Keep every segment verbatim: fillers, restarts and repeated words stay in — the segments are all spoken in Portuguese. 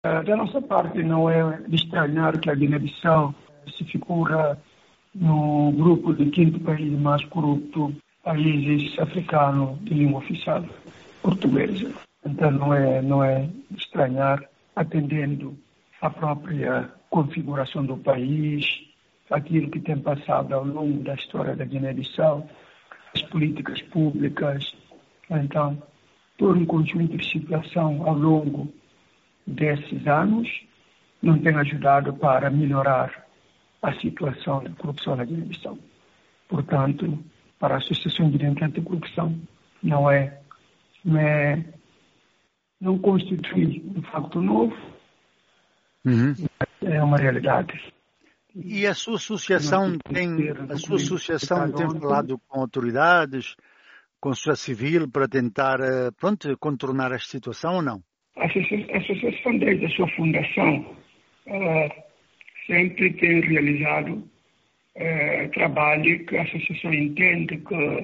Uh, da nossa parte, não é de estranhar que a Guiné-Bissau se figura no grupo de quinto país mais corrupto países africanos de língua oficial portuguesa. Então não é, não é de estranhar, atendendo à própria configuração do país, aquilo que tem passado ao longo da história da Guiné-Bissau, as políticas públicas. Então, todo um conjunto de situação ao longo desses anos não tem ajudado para melhorar a situação da corrupção na Guiné-Bissau. Portanto, para a Associação Guineense Anticorrupção, não é, não é, não constitui um facto novo, uhum. É uma realidade. E a sua associação tem, a sua associação tem falado com autoridades, com a sociedade civil para tentar, pronto, contornar esta situação ou não? A associação, desde a sua fundação, uh, sempre tem realizado uh, trabalho que a associação entende que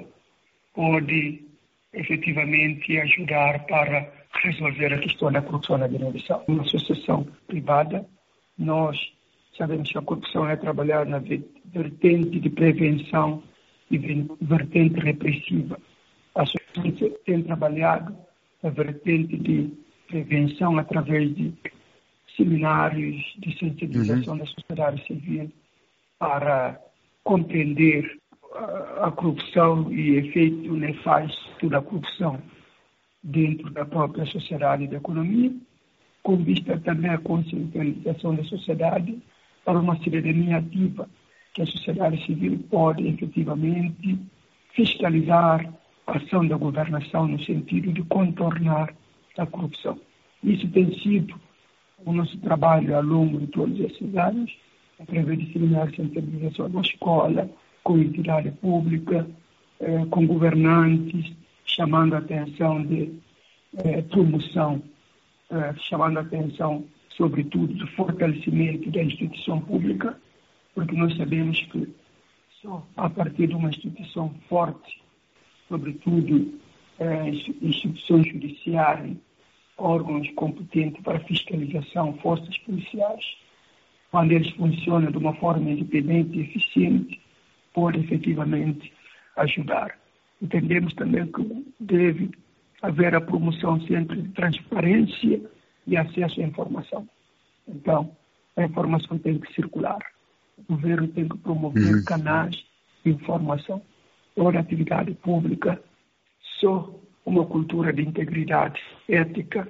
pode efetivamente ajudar para resolver a questão da corrupção na Guiné-Bissau. Uma associação privada, nós sabemos que a corrupção é trabalhar na vertente de prevenção e vertente repressiva. A associação tem trabalhado na vertente de prevenção através de seminários de sensibilização uhum. da sociedade civil para compreender a, a corrupção e efeito nefasto da corrupção dentro da própria sociedade e da economia, com vista também à conscientização da sociedade para uma cidadania ativa, que a sociedade civil pode efetivamente fiscalizar a ação da governação no sentido de contornar a corrupção. Isso tem sido o nosso trabalho ao longo de todos esses anos, através de seminários de sensibilização na escola, com entidade pública, eh, com governantes, chamando a atenção de eh, promoção, eh, chamando a atenção, sobretudo, do fortalecimento da instituição pública, porque nós sabemos que só a partir de uma instituição forte, sobretudo eh, instituições judiciárias, órgãos competentes para fiscalização, forças policiais, quando eles funcionam de uma forma independente e eficiente, pode efetivamente ajudar. Entendemos também que deve haver a promoção sempre de transparência e acesso à informação. Então, a informação tem que circular. O governo tem que promover uhum. canais de informação. Toda atividade pública, só uma cultura de integridade ética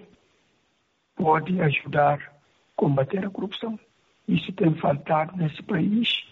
pode ajudar a combater a corrupção. Isso tem faltado nesse país